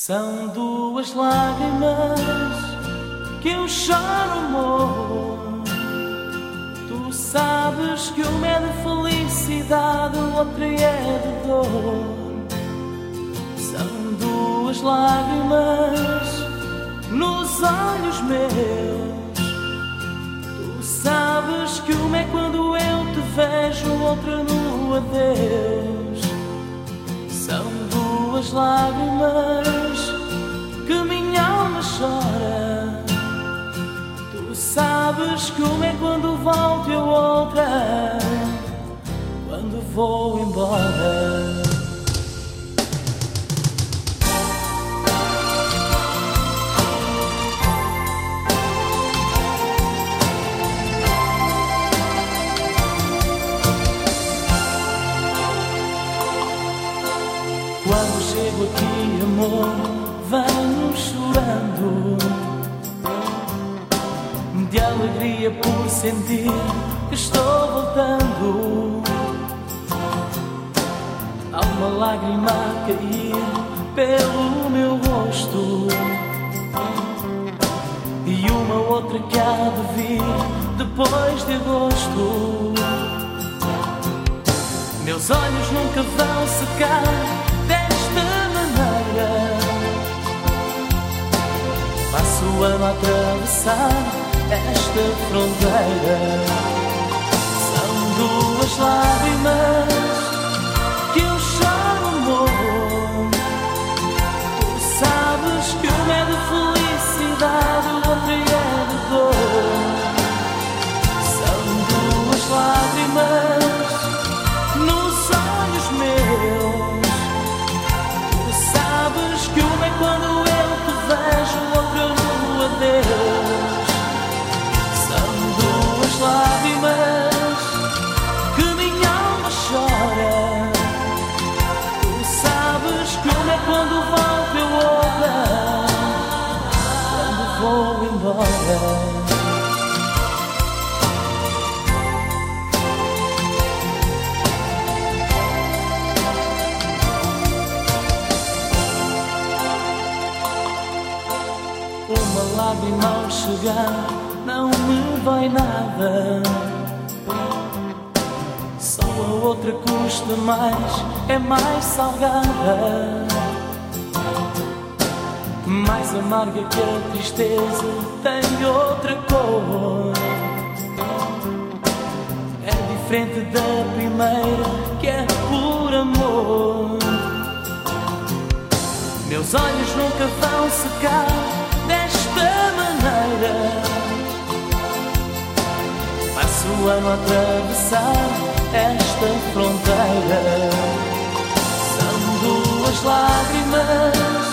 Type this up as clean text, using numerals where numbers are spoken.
São duas lágrimas que eu choro, amor. Tu sabes que uma é de felicidade, outra é de dor. São duas lágrimas nos olhos meus. Tu sabes que uma é quando eu te vejo, outra no adeus. São duas lágrimas que minha alma chora. Tu sabes que uma é quando volto e a outra quando vou embora. Quando chego aqui, amor, venho chorando de alegria por sentir que estou voltando. Há uma lágrima a cair pelo meu rosto e uma outra que há de vir depois de agosto. Meus olhos nunca vão secar desta maneira. Passo o ano a atravessar esta fronteira. São duas lágrimas que eu choro, amor. Tu sabes que uma é de felicidade, outra é de dor. São duas lágrimas nos olhos meus. Tu sabes que uma é quando eu te vejo, outra no adeus. São duas lágrimas que minha alma chora. Tu sabes que uma é quando volto e outra quando vou embora. Uma lágrima ao chegar não me vai nada. Só a outra custa mais, é mais salgada, mais amarga que a tristeza, tem outra cor. É diferente da primeira, que é por amor. Meus olhos nunca vão secar desta maneira. Passo o ano a atravessar esta fronteira. São duas lágrimas